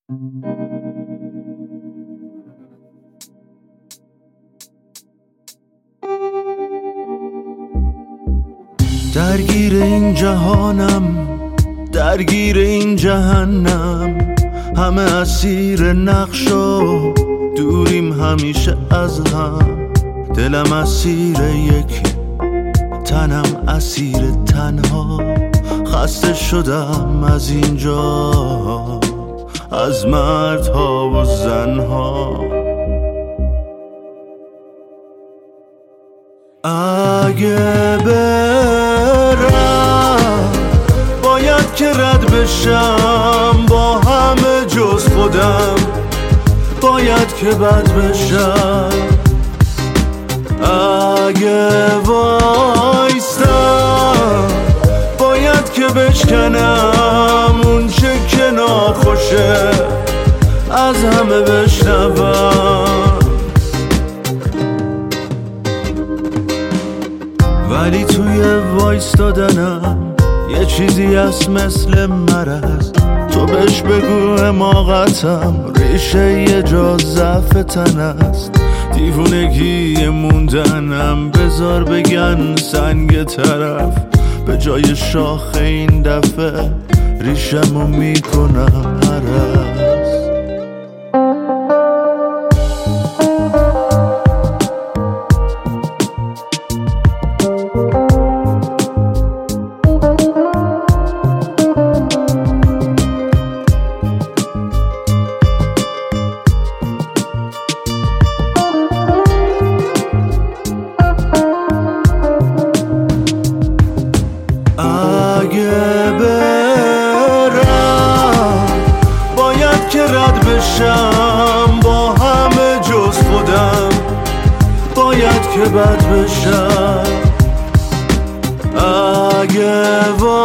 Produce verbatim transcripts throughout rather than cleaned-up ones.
درگیر این جهانم، درگیر این جهنم، همه اسیر نقش و دوریم همیشه از هم. دلم اسیر یکی، تنم اسیر تنها. خسته شدم از اینجا، از مردها و زنها. اگه برم باید که رد بشم با همه جز خودم، باید که بد بشم. اگه وایستم باید که بشکنم اون چه که ناخوشه از همه بشنوم. ولی توی وایستادنم یه چیزی هست مثل مرض. تو بهش بگو حماقتم ریشه یه جا ضعف تن است. دیوونگی موندنم بذار بگن سنگ طرف. به جای شاخ این دفعه ریشمو میکنم هرس. اگه برم باید که رد بشم با همه جز خودم، باید که بد بشم. اگه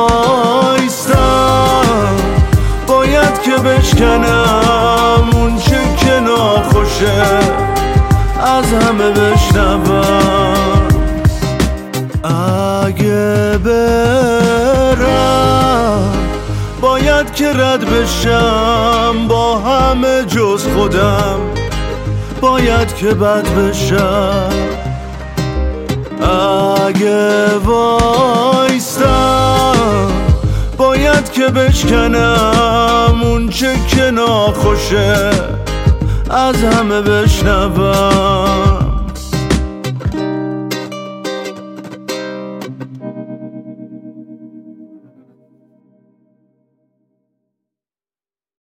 وایستم باید که بشکنم اون چه که ناخوشه از همه بشنوم. اگه برم باید که رد بشم با همه جز خودم، باید که بد بشم. اگه وایستم باید که بشکنم اون چه که ناخوشه از همه بشنوم.